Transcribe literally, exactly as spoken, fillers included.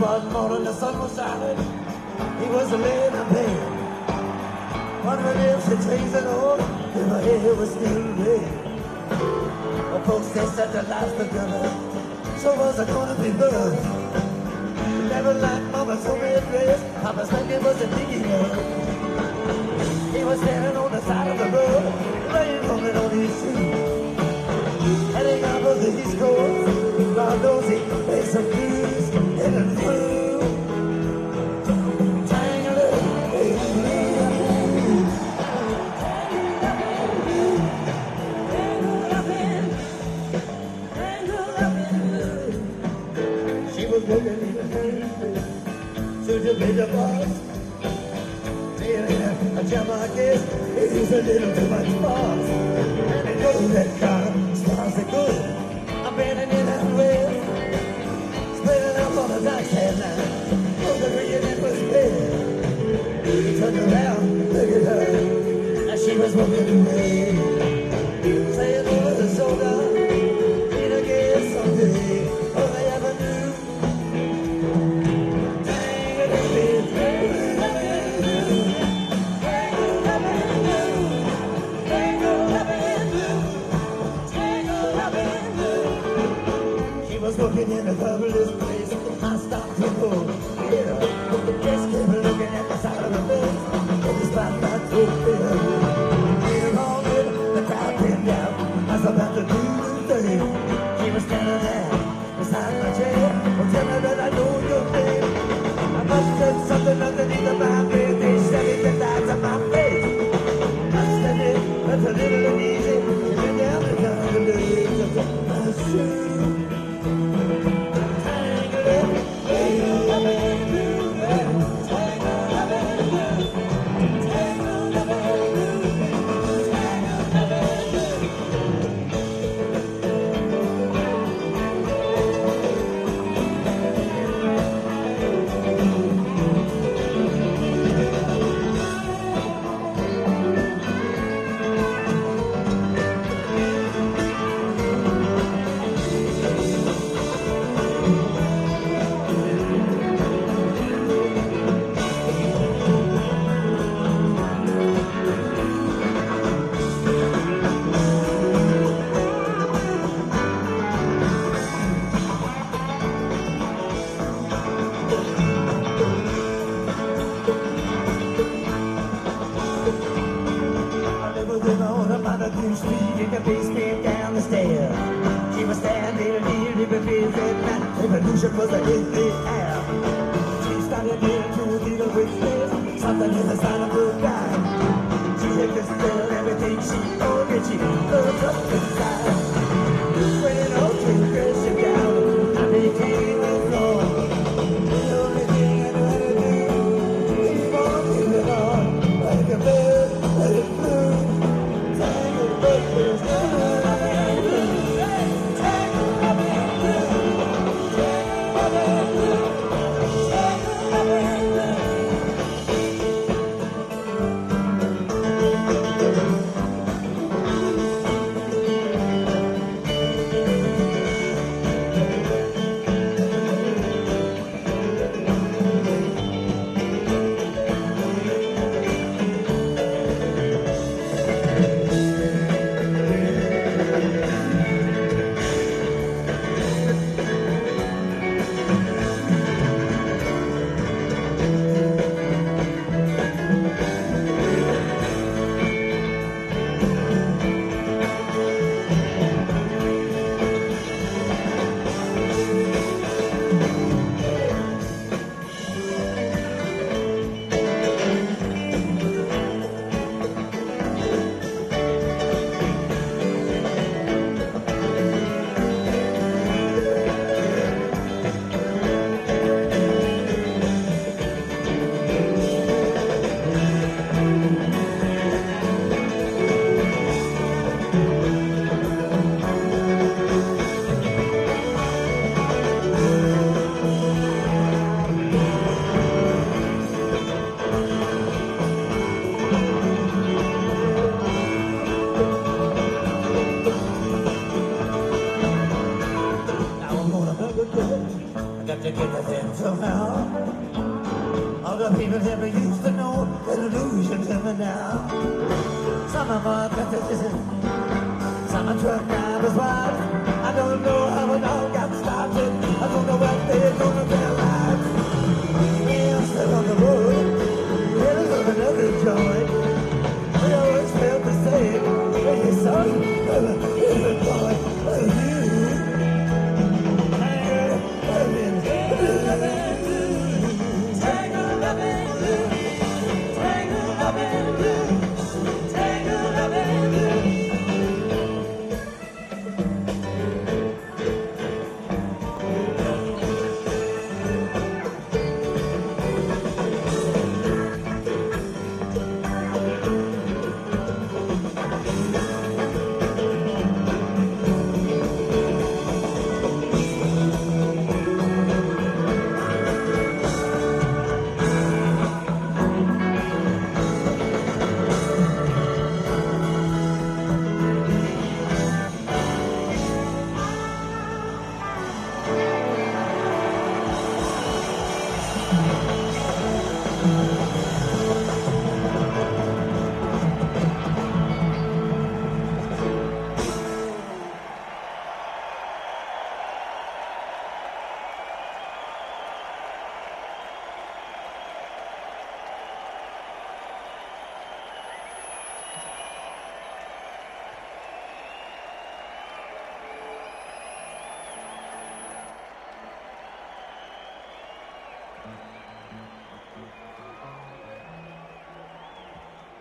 One morning the sun was shining, he was laying in bed. Wondering if the trees and all, if my hair was still red. Well, folks, they said the life's together, so was I gonna be birth. Never like Mama told me a dress, Papa's thinking was a biggie man. He was standing on the side of the road, rain coming on his shoes. Heading up of the East Coast, God knows he made some views in the blue. Looking in the face, should you be the boss? Yeah, a jam, I guess, he's a little too much boss. And it goes that car, stars are good. I'm bending in that way, splitting up on the dice headline. Was agreeing it was fair. He turned around, look at her, and she was walking away. Saying over the shoulder, need to get someday. All I ever knew. Looking in a fabulous place, I stopped to go. Yeah, just kept looking at the side of the face. It was about that to feel. We're all in the crowd pinned out. I was about to do the thing. She was standing there beside my chair. Well, tell me that I know your name. I must have something underneath of my bed. They said it the lights of my face. Must have it, that's a little uneasy. She been down the down the legs of my shoe. In the basement down the stairs, she was standing near the buffet that revolution was in the air. She started there to deal with this, something in the sign of her guy. She had to spell everything she owned and she looked up inside. When it all came crashing down, I became a floor. The only thing I knew how to do, keep on moving on, like a bird, let it flew. somehow. All the people never used to know an illusion to me now. Some of my competition, some are truck drivers' wives. I don't know how it all got started. I don't know what they're doing.